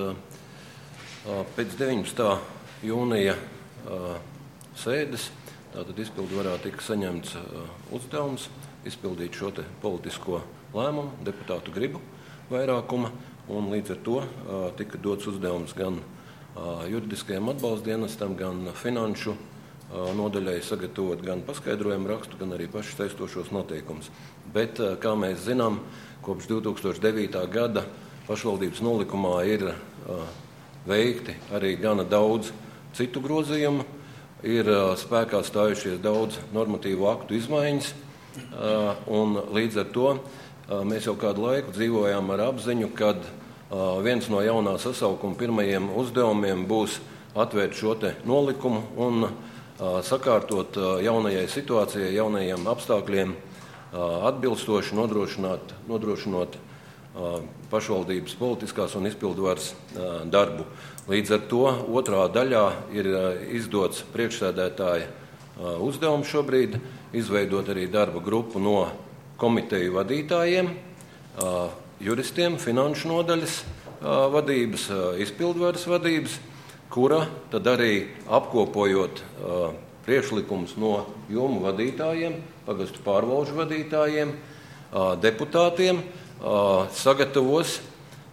uh, pēc deviņpadsmitā jūnija Uh, sēdes, tātad izpildu varā tika saņemts uh, uzdevums izpildīt šo te politisko lēmumu, deputātu gribu vairākuma, un līdz ar to uh, tika dots uzdevums gan uh, juridiskajam atbalstdienestam, gan finanšu uh, nodaļai sagatavot gan paskaidrojumu rakstu, gan arī paši saistošos noteikumus. Bet, uh, kā mēs zinām, kopš divi tūkstoši devītā gada pašvaldības nolikumā ir uh, veikti arī gana daudz citu grozījumu, ir uh, spēkā stājušies daudz normatīvu aktu izmaiņas, uh, un līdz ar to uh, mēs jau kādu laiku dzīvojām ar apziņu, kad uh, viens no jaunā sasaukuma pirmajiem uzdevumiem būs atvērt šo te nolikumu un uh, sakārtot uh, jaunajai situācijai, jaunajiem apstākļiem uh, atbilstoši nodrošināt, nodrošinot uh, pašvaldības politiskās un izpildvaras uh, darbu. Līdz ar to otrā daļā ir izdots priekšsēdētāja uzdevums šobrīd izveidot arī darba grupu no komiteju vadītājiem, juristiem, finanšu nodaļas vadības, izpildvaras vadības, kura tad arī apkopojot priekšlikums no jomu vadītājiem, pagastu pārvalžu vadītājiem, deputātiem, sagatavos.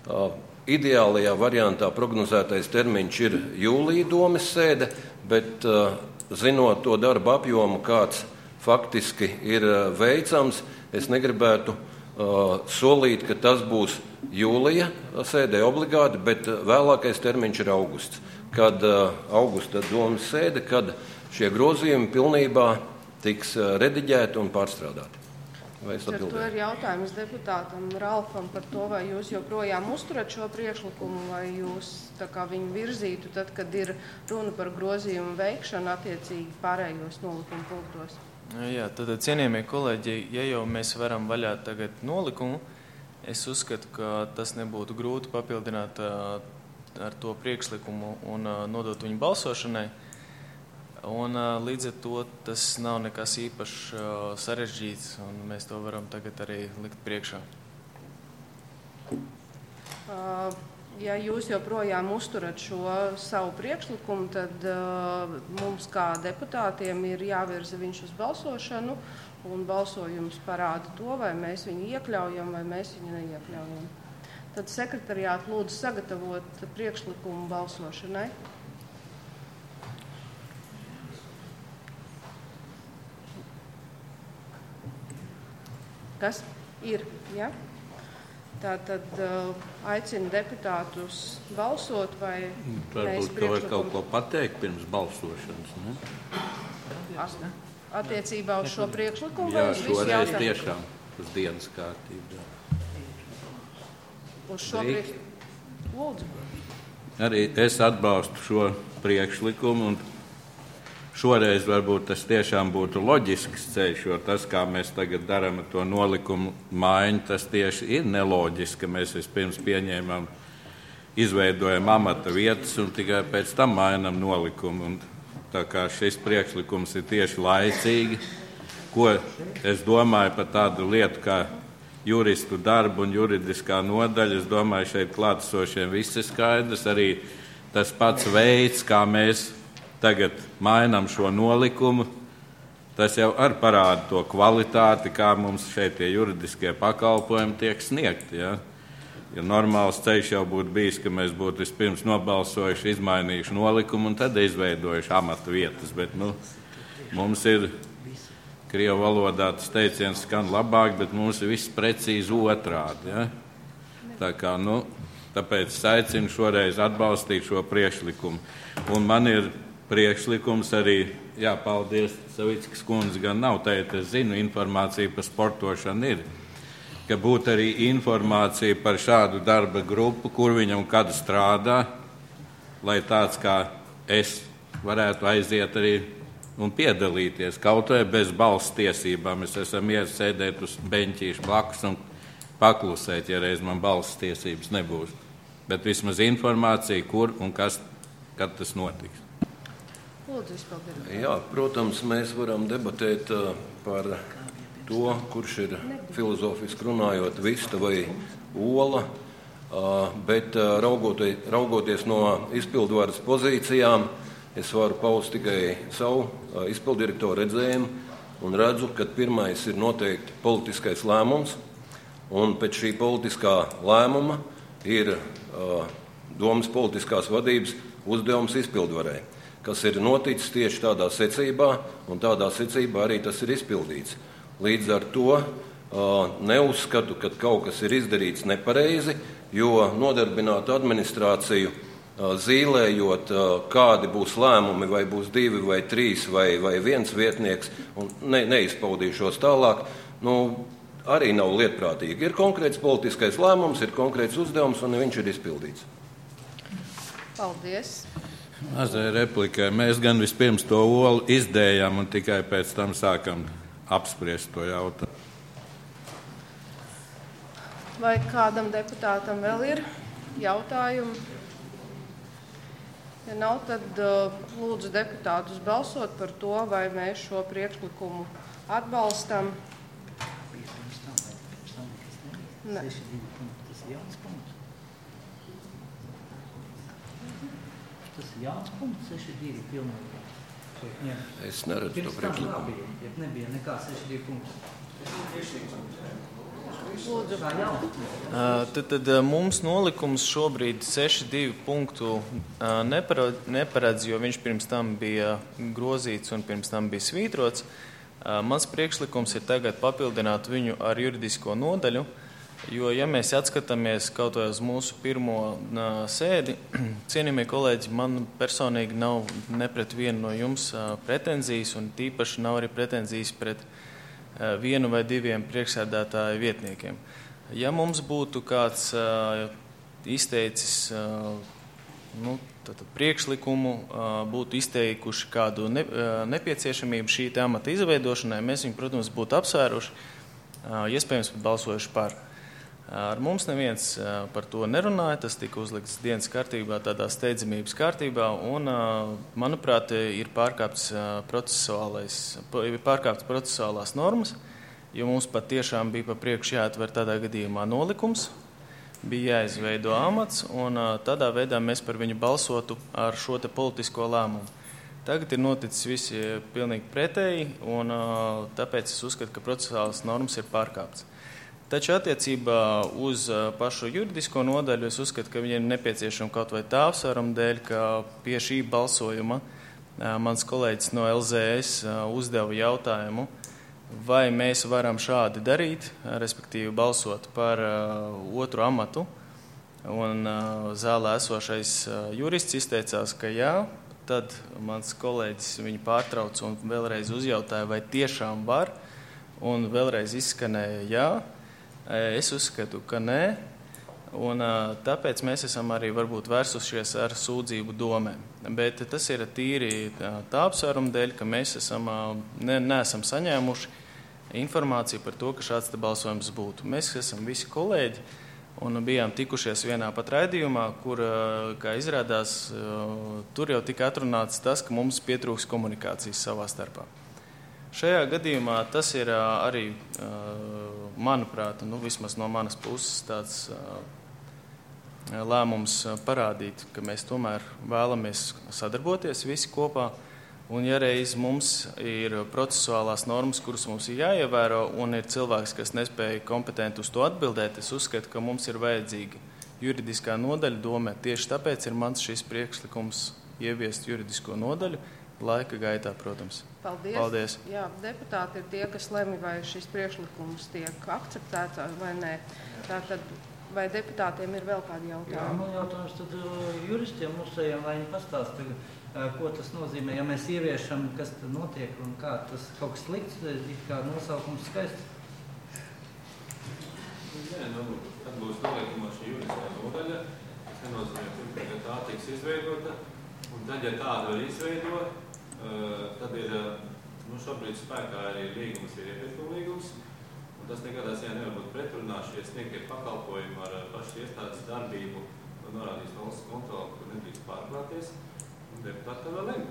Ideālajā variantā prognozētais termiņš ir jūlija domes sēde, bet uh, zinot to darba apjomu, kāds faktiski ir uh, veicams, es negribētu solīt, ka tas būs jūlija sēdē obligāti, bet vēlākais termiņš ir augusts, kad augusta domas sēde, kad šie grozījumi pilnībā tiks rediģēti un pārstrādāti. Vai es Ar to atbildēju? ir jautājums deputātam Ralfam par to, vai jūs joprojām uzturat šo priekšlikumu, vai jūs tā kā viņu virzītu tad, kad ir runa par grozījumu veikšanu attiecīgi pārējos nolikuma punktos. Jā, tad cienījamie kolēģi, ja jau mēs varam vaļā tagad nolikumu, es uzskatu, ka tas nebūtu grūti papildināt uh, ar to priekšlikumu un uh, nodot viņu balsošanai. Un uh, līdz ar to tas nav nekas īpaši uh, sarežģīts, un mēs to varam tagad arī likt priekšā. Uh, Ja jūs joprojām uzturat šo savu priekšlikumu, tad uh, mums kā deputātiem ir jāvirza viņš uz balsošanu, un balsojums parāda to, vai mēs viņu iekļaujam, vai mēs viņu neiekļaujam. Tad sekretariāti lūdzu sagatavot priekšlikumu balsošanai. Kas ir? Ja? Tātad uh, aicinu deputātus balsot, vai mēs Varbūt ka var kaut ko pateikt pirms balsošanas, ne? Attiecībā uz šo priekšlikumu? Jā, vai uz visu šoreiz jautājumu? tiešām uz dienas kārtību. Uz šo Drīkst. priekšlikumu? Lūdzu. Arī es atbalstu šo priekšlikumu, un šoreiz varbūt tas tiešām būtu loģisks ceļš, jo tas, kā mēs tagad darām ar to nolikumu maiņu, tas tieši ir neloģiski, ka mēs vispirms pieņēmām, izveidojam amata vietas un tikai pēc tam mainām nolikumu. Un tā kā šis priekšlikums ir tieši laicīgi, ko es domāju par tādu lietu kā juristu darbu un juridiskā nodaļa, es domāju, šeit klātesošiem viss ir skaidrs, arī tas pats veids, kā mēs tagad mainām šo nolikumu, tas jau ar parāda to kvalitāti, kā mums šeit tie juridiskie pakalpojumi tiek sniegti. Ja? Ja normāls ceļš jau būtu bijis, ka mēs būtu vispirms nobalsojuši, izmainījuši nolikumu un tad izveidojuši amata vietas, bet nu, mums ir, krievu valodā tas teiciens skan labāk, bet mums ir viss precīzi otrādi. Ja? Tā kā, nu, tāpēc es aicinu šoreiz atbalstīt šo priekšlikumu. Un man ir priekšlikums arī, jā, paldies, Savickas kundze, gan nav teikt, es zinu, informācija par sportošanu ir, ka būtu arī informācija par šādu darba grupu, kur viņam kad strādā, lai tāds kā es varētu aiziet arī un piedalīties, kaut vai bez balss tiesībām. Mēs esam ies sēdēt uz beņķīšu blakus un paklusēt, ja reiz man balss tiesības nebūs. Bet vismaz informācija, kur un kas, kad tas notiks. Lūdzu, izpildiet. Jā, protams, mēs varam debatēt uh, par to, kurš ir filozofiski runājot vista vai ola, uh, bet uh, raugoties, raugoties no izpildvaras pozīcijām, es varu paust tikai savu uh, izpildirektoru redzējumu un redzu, ka pirmais ir noteikti politiskais lēmums, un pēc šī politiskā lēmuma ir uh, domas politiskās vadības uzdevums izpildvarai, kas ir noticis tieši tādā secībā, un tādā secībā arī tas ir izpildīts. Līdz ar to uh, neuzskatu, ka kaut kas ir izdarīts nepareizi, jo nodarbināt administrāciju uh, zīlējot, uh, kādi būs lēmumi, vai būs divi, vai trīs, vai, vai viens vietnieks, un ne, neizpaudīšos tālāk, nu, arī nav lietprātīgi. Ir konkrēts politiskais lēmums, ir konkrēts uzdevums, un viņš ir izpildīts. Paldies. Mazai replikai. Mēs gan vispirms to olu izdējām un tikai pēc tam sākam apspriest to jautājumu. Vai kādam deputātam vēl ir jautājumi? Ja nav, tad uh, lūdzu deputātus balsot par to, vai mēs šo priekšlikumu atbalstam. Ne. Tas ir jauns punkts, seši divi pilnīgi. Es neredzu to priekšlikumu. Ja nebija nekā seši divi punkti. Lūdzu. Uh, tad, tad uh, mums nolikums šobrīd seši divi punktu uh, neparedz, neparedz, jo viņš pirms tam bija grozīts un pirms tam bija svītrots. Mans priekšlikums ir tagad papildināt viņu ar juridisko nodaļu, jo, ja mēs atskatāmies kaut vai uz mūsu pirmo sēdi, cienījamie kolēģi, man personīgi nav ne pret vienu no jums pretenzijas, un tīpaši nav arī pretenzijas pret vienu vai diviem priekšsēdētāju vietniekiem. Ja mums būtu kāds izteicis nu, priekšlikumu, būtu izteikuši kādu ne, nepieciešamību šī amata izveidošanai, mēs viņu, protams, būtu apsvēruši, iespējams pat balsojuši par. Ar mums neviens par to nerunāja, tas tika uzlikts dienas kārtībā, tādā steidzamības kārtībā, un, manuprāt, ir pārkāpts procesuālais, ir pārkāpts procesuālās normas, jo mums pat tiešām bija pa priekšu jāatver tādā gadījumā nolikums, bija jāizveido amats, un tādā veidā mēs par viņu balsotu ar šo te politisko lēmumu. Tagad ir noticis visi pilnīgi pretēji, un tāpēc es uzskatu, ka procesuālas normas ir pārkāptas. Taču attiecībā uz pašu juridisko nodaļu es uzskatu, ka viņiem nepieciešama kaut vai tā apsvēruma dēļ, ka pie šī balsojuma mans kolēģis no L Z S uzdeva jautājumu, vai mēs varam šādi darīt, respektīvi balsot par otru amatu, un zālē esošais jurists izteicās, ka jā, tad mans kolēģis viņu pārtrauc un vēlreiz uzjautāja, vai tiešām var, un vēlreiz izskanēja jā. Es uzskatu, ka nē, un tāpēc mēs esam arī varbūt vērsušies ar sūdzību domēm. Bet tas ir tīri tā apsvēruma dēļ, ka mēs esam, ne, neesam saņēmuši informāciju par to, ka šāds te balsojums būtu. Mēs esam visi kolēģi un bijām tikušies vienā pat raidījumā, kur, kā izrādās, tur jau tika atrunāts tas, ka mums pietrūks komunikācijas savā starpā. Šajā gadījumā tas ir arī, manuprāt, nu, vismaz no manas puses tāds lēmums parādīt, ka mēs tomēr vēlamies sadarboties visi kopā, un ja reiz mums ir procesuālās normas, kuras mums ir jāievēro, un ir cilvēks, kas nespēja kompetenti uz to atbildēt, es uzskatu, ka mums ir vajadzīga juridiskā nodaļa domē. Tieši tāpēc ir mans šis priekšlikums ieviest juridisko nodaļu, laika gaitā, protams. Paldies. Paldies. Jā, deputāti ir tie, kas lemj, vai šis priekšlikums tiek akceptēts vai nē. Tātad, vai deputātiem ir vēl kādi jautājumi? Jā, man jautājums tad juristiem mūsējiem, lai viņi pastāsta, ko tas nozīmē, ja mēs ieviešam, kas tad notiek un kā tas kaut kas slikts, kā nosaukums skaists? Nē, nu, tad būs noliekumā šī juridiskā nodaļa, tas nenozīmē, ka tā tiks izveidota, un tad, ja tādu var izveidot, tad ir, nu, šobrīd spēkā arī līgums ir iepirkuma līgums, un tas nekādā ziņā nevar būt pretrunā šie sniegtie pakalpojumi ar pašu iestādes darbību, un norādīs valsts kontroli, kur nedrīkst pārklāties, un deputāti var lemt.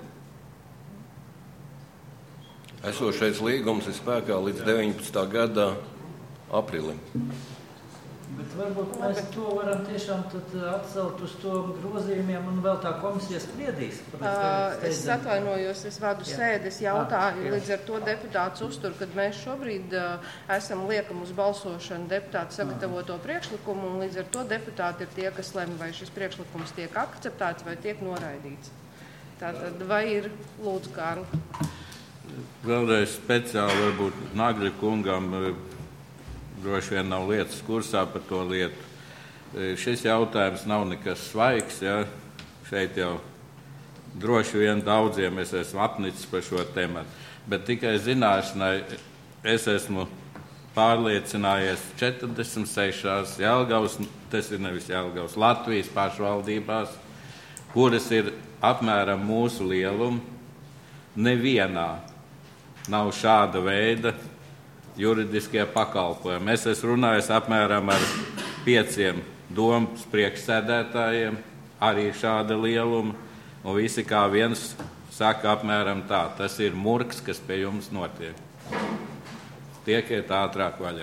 Esošais līgums ir spēkā līdz deviņpadsmitā gada aprīlim. Bet varbūt mēs to varam tiešām tad atcelt uz to grozījumiem un vēl tā komisija spriedīs. Uh, es atvainojos, es vadu sēdes jautāju, ah, līdz ar to deputāts uztur, kad mēs šobrīd uh, esam liekam uz balsošanu deputātu sagatavoto priekšlikumu, un līdz ar to deputāti ir tie, kas lemj, vai šis priekšlikums tiek akceptēts vai tiek noraidīts. Tātad, vai ir lūdzu, Kārli? Vēlreiz speciāli varbūt Nagļa kungam droši vien nav lietas kursā par to lietu. Šis jautājums nav nekas svaigs, ja? Šeit jau droši vien daudziem es esmu apnicis par šo tematu, bet tikai zināšanai es esmu pārliecinājies četrdesmit sešās Jelgavas, tas ir nevis Jelgavas, Latvijas pašvaldībās, kuras ir apmēram mūsu lielumu, nevienā nav šāda veida juridiskie pakalpojumi. Es esmu runājis apmēram ar pieciem domas priekšsēdētājiem, arī šāda lieluma, un visi kā viens saka apmēram tā. Tas ir murks, kas pie jums notiek. Tiekiet ātrāk vaļā.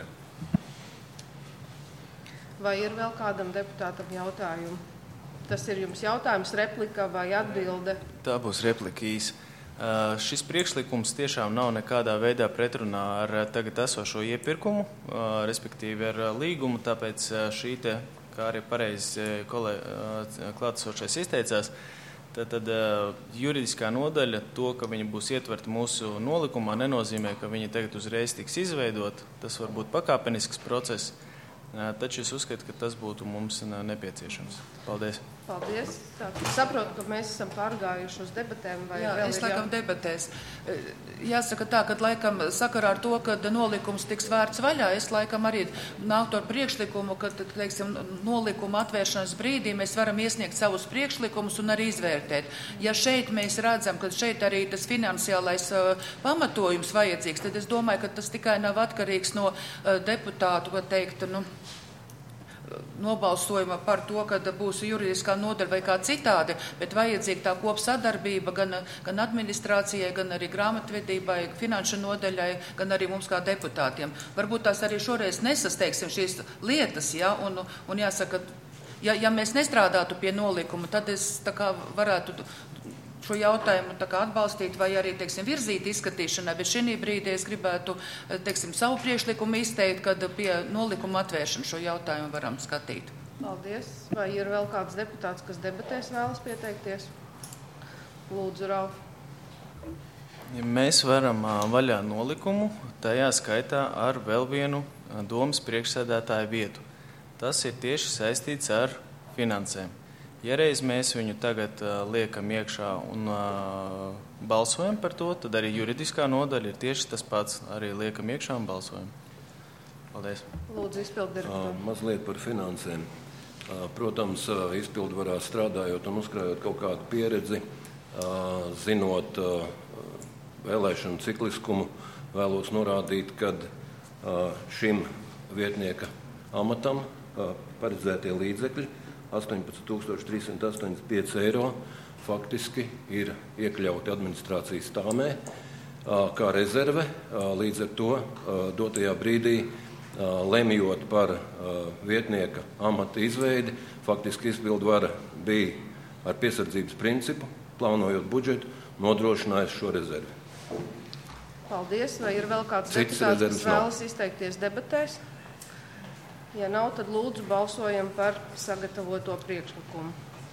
Vai ir vēl kādam deputātam jautājumu? Tas ir jums jautājums, replika vai atbilde? Tā būs replika īsa. Uh, šis priekšlikums tiešām nav nekādā veidā pretrunā ar tagad esošo iepirkumu, uh, respektīvi ar līgumu, tāpēc uh, šī te, kā arī pareizi kolē, uh, klātesošais izteicās, Tad, tad juridiskā nodaļa, to, ka viņi būs ietverti mūsu nolikumā, nenozīmē, ka viņi tagad uzreiz tiks izveidot. Tas var būt pakāpenisks process, taču es uzskatu, ka tas būtu mums nepieciešams. Paldies. Paldies. Tā, saprotu, ka mēs esam pārgājuši uz debatēm. Vai Jā, vēl es ir laikam jā... debatēs. Jāsaka tā, ka laikam sakarā ar to, ka nolikums tiks vērts vaļā, es laikam arī nāktu ar priekšlikumu, ka, teiksim, nolikuma atvēršanas brīdī mēs varam iesniegt savus priekšlikumus un arī izvērtēt. Ja šeit mēs redzam, ka šeit arī tas finansiālais uh, pamatojums vajadzīgs, tad es domāju, ka tas tikai nav atkarīgs no uh, deputātu, ko teikt, nu, nobalsojuma par to, ka būs juridiskā nodaļa vai kā citādi, bet vajadzīga tā kopsadarbība gan, gan administrācijai, gan arī grāmatvedībai, finanšu nodaļai, gan arī mums kā deputātiem. Varbūt tās arī šoreiz nesasteigsim šīs lietas, ja, un, un jāsaka, ja, ja mēs nestrādātu pie nolikuma, tad es tā kā varētu šo jautājumu tā kā atbalstīt vai arī, teiksim, virzīt izskatīšanai, bet šī brīdī es gribētu, teiksim, savu priekšlikumu izteikt, kad pie nolikuma atvēršana šo jautājumu varam skatīt. Paldies. Vai ir vēl kāds deputāts, kas debatēs vēlas pieteikties? Lūdzu, Ralf. Ja mēs varam vaļā nolikumu, tajā skaitā ar vēl vienu domas priekšsēdētāju vietu. Tas ir tieši saistīts ar finansēm. Ja reiz mēs viņu tagad uh, liekam iekšā un uh, balsojam par to, tad arī juridiskā nodaļa ir tieši tas pats. Arī liekam iekšā un balsojam. Paldies. Lūdzu, izpilddirektoru. Uh, mazliet par finansēm. Uh, protams, uh, izpildvarā strādājot un uzkrājot kaut kādu pieredzi, uh, zinot uh, vēlēšanu cikliskumu, vēlos norādīt, ka uh, šim vietnieka amatam uh, paredzētie līdzekļi astoņpadsmit tūkstoši trīs simti astoņdesmit pieci eiro faktiski ir iekļauti administrācijas tāmē kā rezerve. Līdz ar to dotajā brīdī, lemjot par vietnieka amata izveidi, faktiski izpildvara bija ar piesardzības principu, plānojot budžetu, nodrošinājis šo rezervi. Paldies. Vai ir vēl kāds Citas deputāts, kas vēlas nav. izteikties debatēs? Ja nav, tad lūdzu balsojam par sagatavoto priekšlikumu.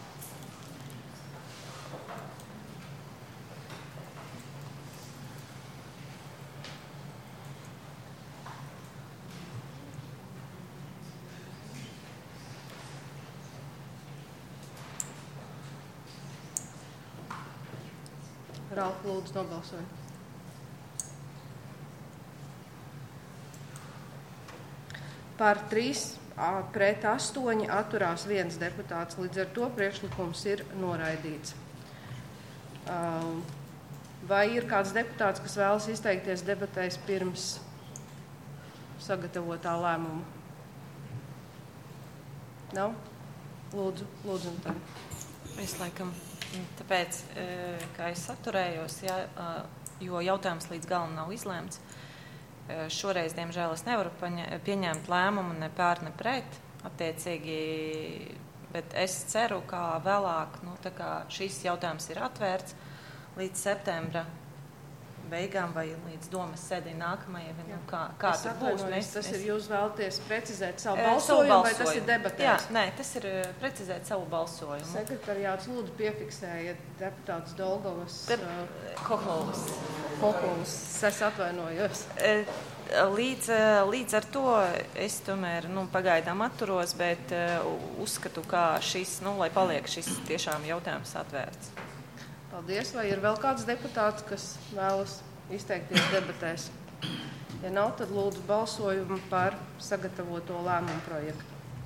Ralf, lūdzu, nobalsojam. Par trīs, pret astoņi atturās viens deputāts. Līdz ar to priekšlikums ir noraidīts. Vai ir kāds deputāts, kas vēlas izteikties debatēs pirms sagatavotā lēmuma? Nav? Lūdzu, lūdzu. Tā. Es laikam, tāpēc, kā es atturējos, ja, jo jautājums līdz galam nav izlēmts. Šoreiz, diemžēl, es nevaru pieņemt lēmumu ne pār, ne pret, attiecīgi, bet es ceru, ka vēlāk, nu, tā kā šis jautājums ir atvērts līdz septembra beigām vai līdz domas sēdī nākamajai, nu, kā, kā tur būs. Mēs, tas mēs... ir jūs vēlaties precizēt savu E, balsojumu, savu vai tas ir debatēs? Jā, nē, tas ir precizēt savu balsojumu. Sekretariāts lūdzu piefiksējiet deputāts Dolgovas Dep Koholas. Koholas. Es atvainojos. E, līdz, līdz ar to es tomēr, nu, pagaidām atturos, bet uh, uzskatu, ka šis, nu, lai paliek šis tiešām jautājums atvērts. Paldies. Vai ir vēl kāds deputāts, kas vēlas izteikties debatēs? Ja nav, tad lūdzu balsojumu par sagatavoto lēmumu projektu.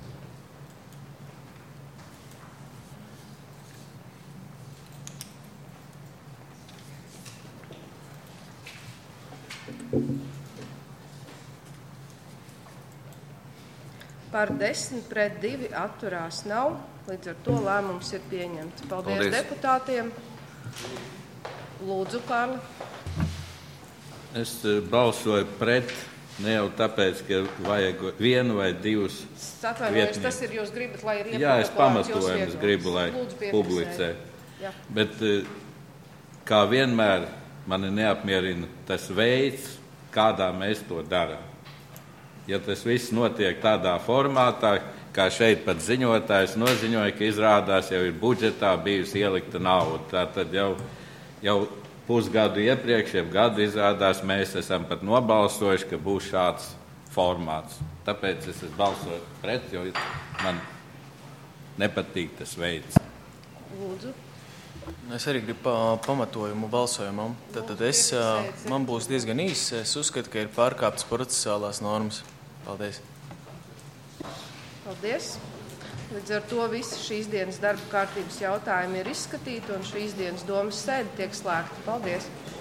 Par desmit pret divi atturās nav, līdz ar to lēmums ir pieņemts. Paldies, Paldies. deputātiem. Lūdzu, Kārli. Es balsoju pret, ne jau tāpēc, ka vajag vienu vai divus Atvainojos, tas ir jūs gribat, lai ir Jā, es pamatojums gribu, lai publicē. Jā. Bet kā vienmēr mani neapmierina tas veids, kādā mēs to darām. Ja tas viss notiek tādā formātā, kā šeit pat ziņotājs noziņoja, ka izrādās jau ir budžetā bijusi ielikta nauda. Tātad jau, jau pusgadu iepriekš, jau gadu izrādās, mēs esam pat nobalsojuši, ka būs šāds formāts. Tāpēc es esmu balsojis pret, jo man nepatīk tas veids. Lūdzu. Es arī gribu pa, pamatojumu balsojumam. Tad es, man būs diezgan īss. Es uzskatu, ka ir pārkāptas procesuālās normas. Paldies. Paldies. Līdz ar to visi šīs dienas darba kārtības jautājumi ir izskatīti un šīs dienas domas sēde tiek slēgta. Paldies.